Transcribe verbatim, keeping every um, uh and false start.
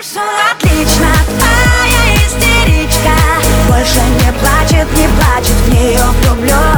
Все отлично, твоя истеричка больше не плачет, не плачет, в нее влюблен.